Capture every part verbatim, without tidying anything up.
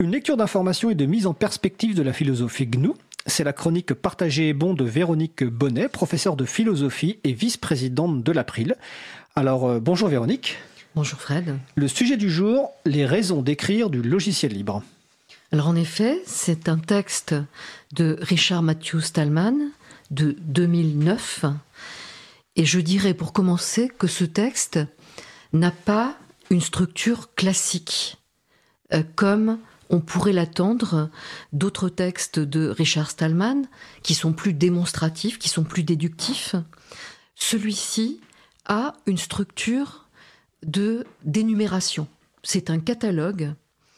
Une lecture d'information et de mise en perspective de la philosophie G N U. C'est la chronique Partagée et bon de Véronique Bonnet, professeure de philosophie et vice-présidente de l'April. Alors, euh, bonjour Véronique. Bonjour Fred. Le sujet du jour, les raisons d'écrire du logiciel libre. Alors en effet, c'est un texte de Richard Matthew Stallman de deux mille neuf. Et je dirais pour commencer que ce texte n'a pas une structure classique, euh, comme on pourrait l'attendre d'autres textes de Richard Stallman, qui sont plus démonstratifs, qui sont plus déductifs. Celui-ci a une structure de d'énumération. C'est un catalogue,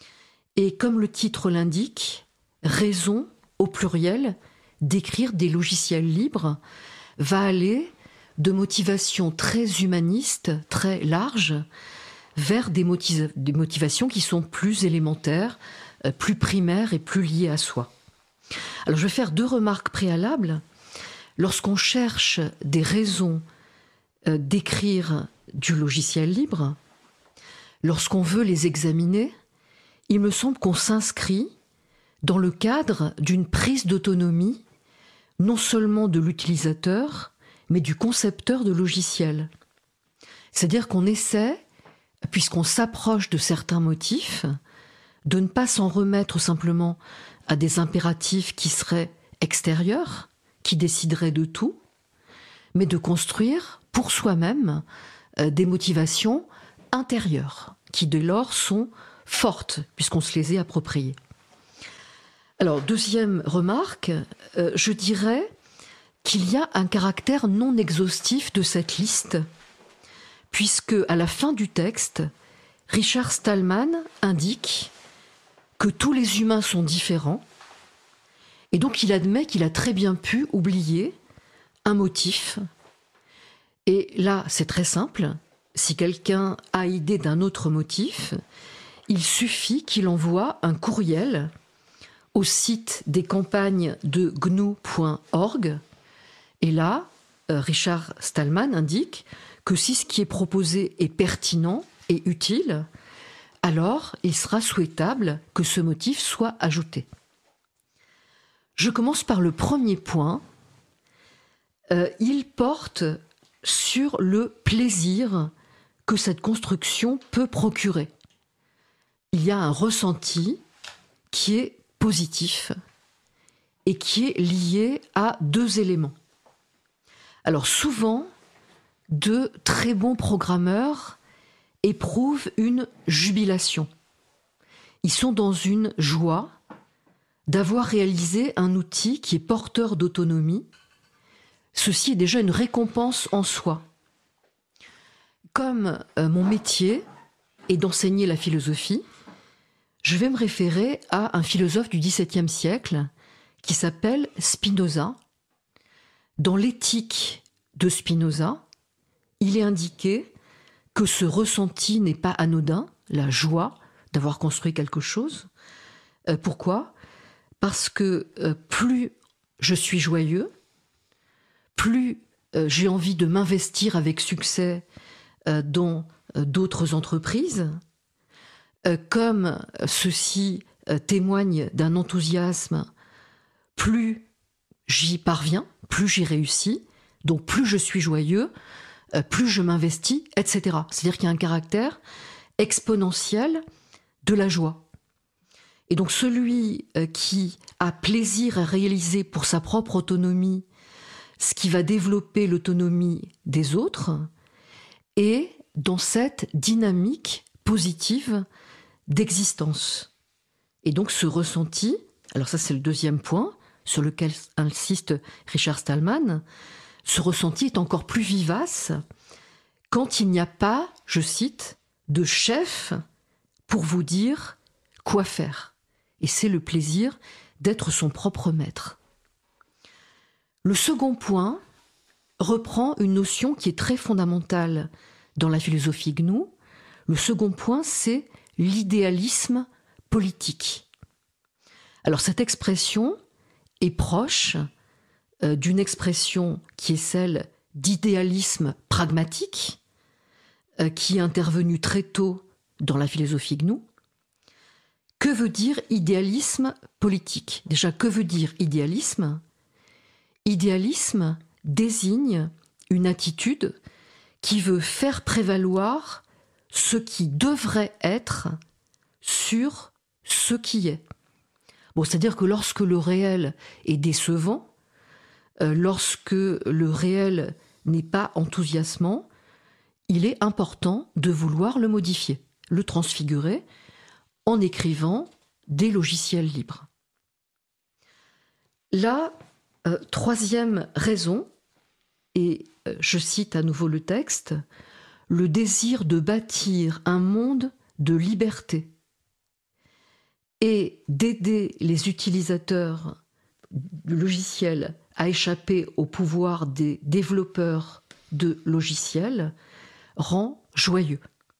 et comme le titre l'indique, raison, au pluriel, d'écrire des logiciels libres, va aller de motivations très humanistes, très larges, vers des, motiv- des motivations qui sont plus élémentaires, euh, plus primaires et plus liées à soi. Alors je vais faire deux remarques préalables. Lorsqu'on cherche des raisons euh, d'écrire du logiciel libre, lorsqu'on veut les examiner, il me semble qu'on s'inscrit dans le cadre d'une prise d'autonomie, non seulement de l'utilisateur, mais du concepteur de logiciel. C'est-à-dire qu'on essaie, puisqu'on s'approche de certains motifs, de ne pas s'en remettre simplement à des impératifs qui seraient extérieurs, qui décideraient de tout, mais de construire pour soi-même euh, des motivations intérieures, qui dès lors sont fortes, puisqu'on se les est appropriées. Alors, deuxième remarque, euh, je dirais qu'il y a un caractère non exhaustif de cette liste, puisque à la fin du texte, Richard Stallman indique que tous les humains sont différents, et donc il admet qu'il a très bien pu oublier un motif. Et là, c'est très simple. Si quelqu'un a idée d'un autre motif, il suffit qu'il envoie un courriel au site des campagnes de G N U point org. Et là, Richard Stallman indique que si ce qui est proposé est pertinent et utile, alors il sera souhaitable que ce motif soit ajouté. Je commence par le premier point. Euh, il porte sur le plaisir que cette construction peut procurer. Il y a un ressenti qui est positif et qui est lié à deux éléments. Alors souvent, de très bons programmeurs éprouvent une jubilation. Ils sont dans une joie d'avoir réalisé un outil qui est porteur d'autonomie. Ceci est déjà une récompense en soi. Comme euh, mon métier est d'enseigner la philosophie, je vais me référer à un philosophe du dix-septième siècle qui s'appelle Spinoza. Dans l'éthique de Spinoza, il est indiqué que ce ressenti n'est pas anodin, la joie d'avoir construit quelque chose. Euh, pourquoi ? Parce que euh, plus je suis joyeux, plus euh, j'ai envie de m'investir avec succès euh, dans euh, d'autres entreprises, euh, comme ceci euh, témoigne d'un enthousiasme, plus j'y parviens, plus j'y réussis, donc plus je suis joyeux, euh, plus je m'investis, et cetera. C'est-à-dire qu'il y a un caractère exponentiel de la joie. Et donc celui euh, qui a plaisir à réaliser pour sa propre autonomie ce qui va développer l'autonomie des autres est dans cette dynamique positive d'existence. Et donc ce ressenti, alors ça c'est le deuxième point, sur lequel insiste Richard Stallman, ce ressenti est encore plus vivace quand il n'y a pas, je cite, de chef pour vous dire quoi faire. Et c'est le plaisir d'être son propre maître. Le second point reprend une notion qui est très fondamentale dans la philosophie G N U. Le second point, c'est l'idéalisme politique. Alors cette expression est proche euh, d'une expression qui est celle d'idéalisme pragmatique, euh, qui est intervenue très tôt dans la philosophie G N U, que veut dire idéalisme politique? Déjà, que veut dire idéalisme? Idéalisme désigne une attitude qui veut faire prévaloir ce qui devrait être sur ce qui est. Bon, c'est-à-dire que lorsque le réel est décevant, euh, lorsque le réel n'est pas enthousiasmant, il est important de vouloir le modifier, le transfigurer, en écrivant des logiciels libres. La euh, troisième raison, et euh, je cite à nouveau le texte, le désir de bâtir un monde de liberté et d'aider les utilisateurs du logiciel à échapper au pouvoir des développeurs de logiciels rend joyeux.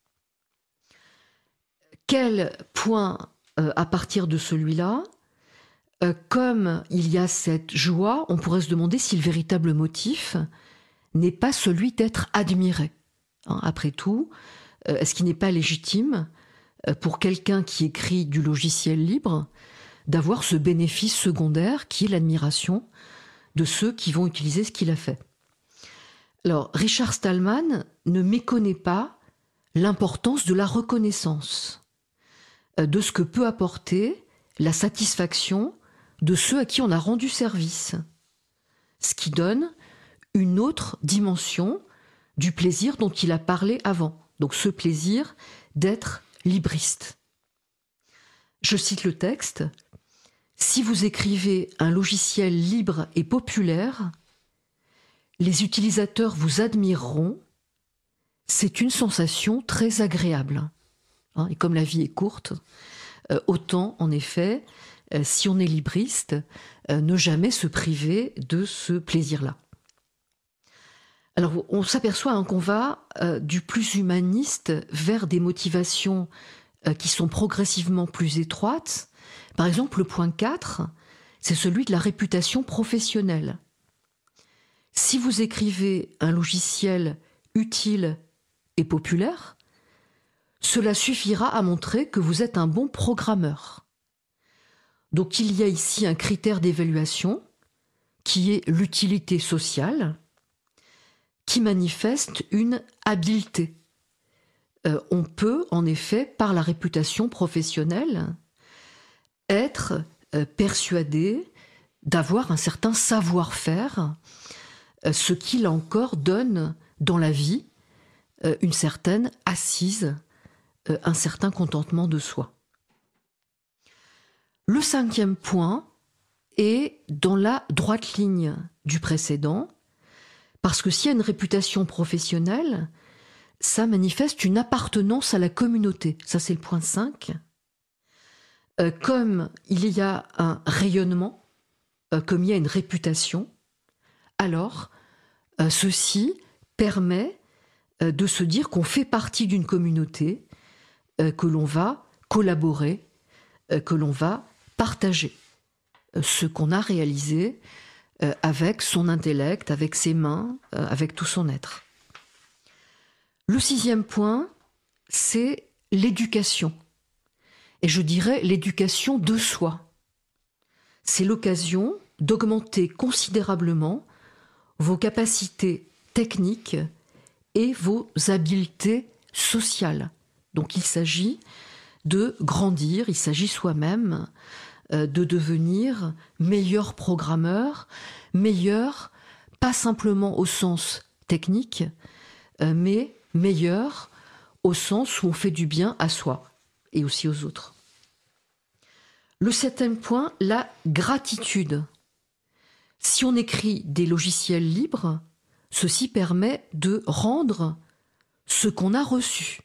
Quel point euh, à partir de celui-là, euh, comme il y a cette joie, on pourrait se demander si le véritable motif n'est pas celui d'être admiré. Hein, après tout, euh, est-ce qu'il n'est pas légitime euh, pour quelqu'un qui écrit du logiciel libre d'avoir ce bénéfice secondaire qui est l'admiration de ceux qui vont utiliser ce qu'il a fait? Alors, Richard Stallman ne méconnaît pas l'importance de la reconnaissance, de ce que peut apporter la satisfaction de ceux à qui on a rendu service, ce qui donne une autre dimension du plaisir dont il a parlé avant, donc ce plaisir d'être libriste. Je cite le texte, « Si vous écrivez un logiciel libre et populaire, les utilisateurs vous admireront, c'est une sensation très agréable. » Et comme la vie est courte, euh, autant, en effet, euh, si on est libriste, euh, ne jamais se priver de ce plaisir-là. Alors, on s'aperçoit hein, qu'on va euh, du plus humaniste vers des motivations euh, qui sont progressivement plus étroites. Par exemple, le point quatre, c'est celui de la réputation professionnelle. Si vous écrivez un logiciel utile et populaire, cela suffira à montrer que vous êtes un bon programmeur. Donc il y a ici un critère d'évaluation qui est l'utilité sociale, qui manifeste une habileté. Euh, on peut en effet, par la réputation professionnelle, être euh, persuadé d'avoir un certain savoir-faire, euh, ce qui là encore donne dans la vie euh, une certaine assise, un certain contentement de soi. Le cinquième point est dans la droite ligne du précédent, parce que s'il y a une réputation professionnelle, ça manifeste une appartenance à la communauté. Ça, c'est le point cinq. Euh, comme il y a un rayonnement, euh, comme il y a une réputation, alors euh, ceci permet euh, de se dire qu'on fait partie d'une communauté, Euh, que l'on va collaborer, euh, que l'on va partager euh, ce qu'on a réalisé euh, avec son intellect, avec ses mains, euh, avec tout son être. Le sixième point, c'est l'éducation. Et je dirais l'éducation de soi. C'est l'occasion d'augmenter considérablement vos capacités techniques et vos habiletés sociales. Donc il s'agit de grandir, il s'agit soi-même euh, de devenir meilleur programmeur, meilleur, pas simplement au sens technique, euh, mais meilleur au sens où on fait du bien à soi et aussi aux autres. Le septième point, la gratitude. Si on écrit des logiciels libres, ceci permet de rendre ce qu'on a reçu.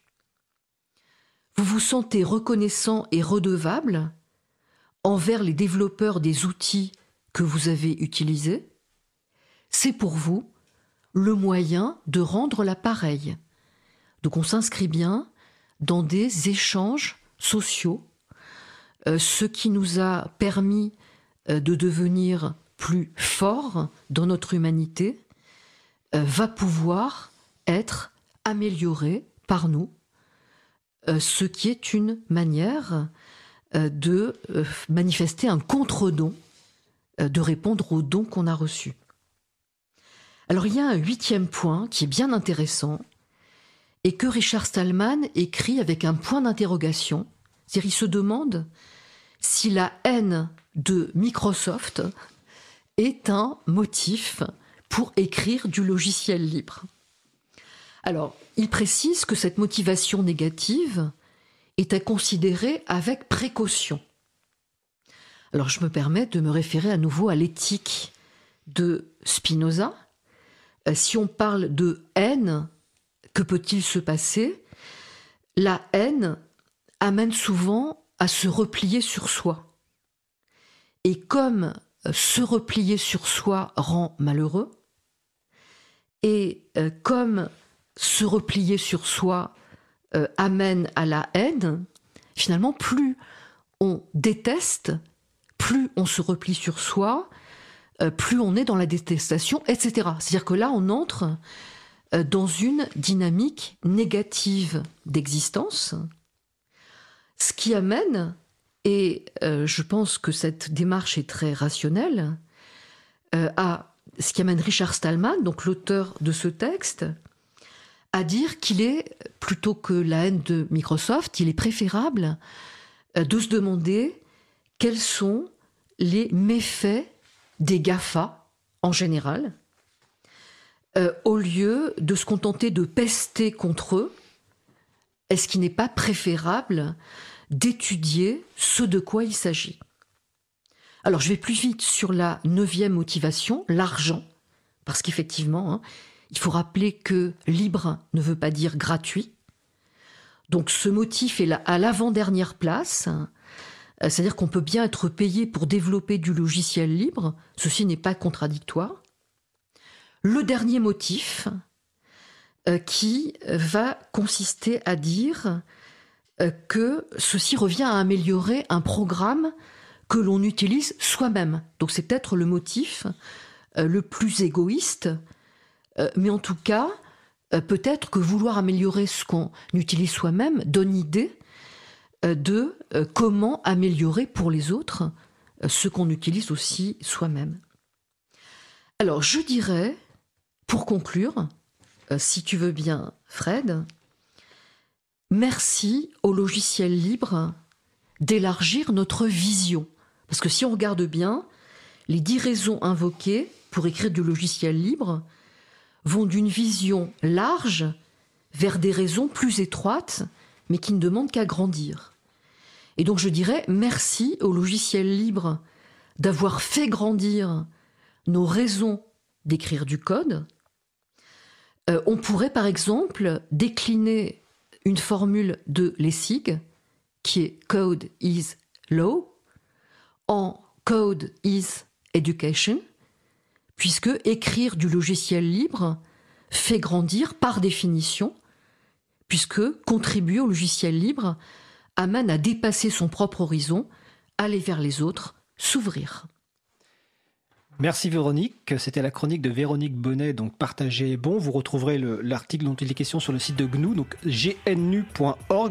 Vous vous sentez reconnaissant et redevable envers les développeurs des outils que vous avez utilisés. C'est pour vous le moyen de rendre l'appareil. Donc on s'inscrit bien dans des échanges sociaux, euh, ce qui nous a permis euh, de devenir plus forts dans notre humanité, euh, va pouvoir être amélioré par nous, Euh, ce qui est une manière euh, de euh, manifester un contre-don, euh, de répondre aux dons qu'on a reçus. Alors il y a un huitième point qui est bien intéressant et que Richard Stallman écrit avec un point d'interrogation. C'est-à-dire il se demande si la haine de Microsoft est un motif pour écrire du logiciel libre. Alors, il précise que cette motivation négative est à considérer avec précaution. Alors, je me permets de me référer à nouveau à l'éthique de Spinoza. Si on parle de haine, que peut-il se passer ? La haine amène souvent à se replier sur soi. Et comme se replier sur soi rend malheureux, et euh, comme se replier sur soi euh, amène à la haine, finalement, plus on déteste, plus on se replie sur soi, euh, plus on est dans la détestation, et cetera. C'est-à-dire que là, on entre euh, dans une dynamique négative d'existence, ce qui amène, et euh, je pense que cette démarche est très rationnelle, euh, à ce qui amène Richard Stallman, donc l'auteur de ce texte, à dire qu'il est, plutôt que la haine de Microsoft, il est préférable euh, de se demander quels sont les méfaits des GAFA en général, euh, au lieu de se contenter de pester contre eux. Est-ce qu'il n'est pas préférable d'étudier ce de quoi il s'agit ? Alors, je vais plus vite sur la neuvième motivation, l'argent, parce qu'effectivement, hein, il faut rappeler que libre ne veut pas dire gratuit. Donc, ce motif est là, à l'avant-dernière place, hein, c'est-à-dire qu'on peut bien être payé pour développer du logiciel libre, ceci n'est pas contradictoire. Le dernier motif, euh, qui va consister à dire euh, que ceci revient à améliorer un programme que l'on utilise soi-même. Donc c'est peut-être le motif euh, le plus égoïste, euh, mais en tout cas, euh, peut-être que vouloir améliorer ce qu'on utilise soi-même donne idée euh, de euh, comment améliorer pour les autres euh, ce qu'on utilise aussi soi-même. Alors je dirais, pour conclure, euh, si tu veux bien Fred, merci au logiciel libre d'élargir notre vision. Parce que si on regarde bien, les dix raisons invoquées pour écrire du logiciel libre vont d'une vision large vers des raisons plus étroites, mais qui ne demandent qu'à grandir. Et donc je dirais merci au logiciel libre d'avoir fait grandir nos raisons d'écrire du code. Euh, on pourrait par exemple décliner une formule de Lessig, qui est « Code is law », en « Code is education », puisque écrire du logiciel libre fait grandir par définition, puisque contribuer au logiciel libre amène à dépasser son propre horizon, aller vers les autres, s'ouvrir. Merci Véronique, c'était la chronique de Véronique Bonnet, donc partagez bon. Vous retrouverez le, l'article dont il est question sur le site de G N U, donc g n u point org.